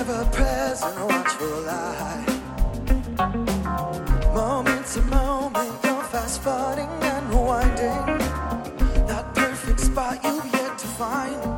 ever present, watchful eye. Moment to moment, you're fast forwarding and winding. That perfect spot you've yet to find.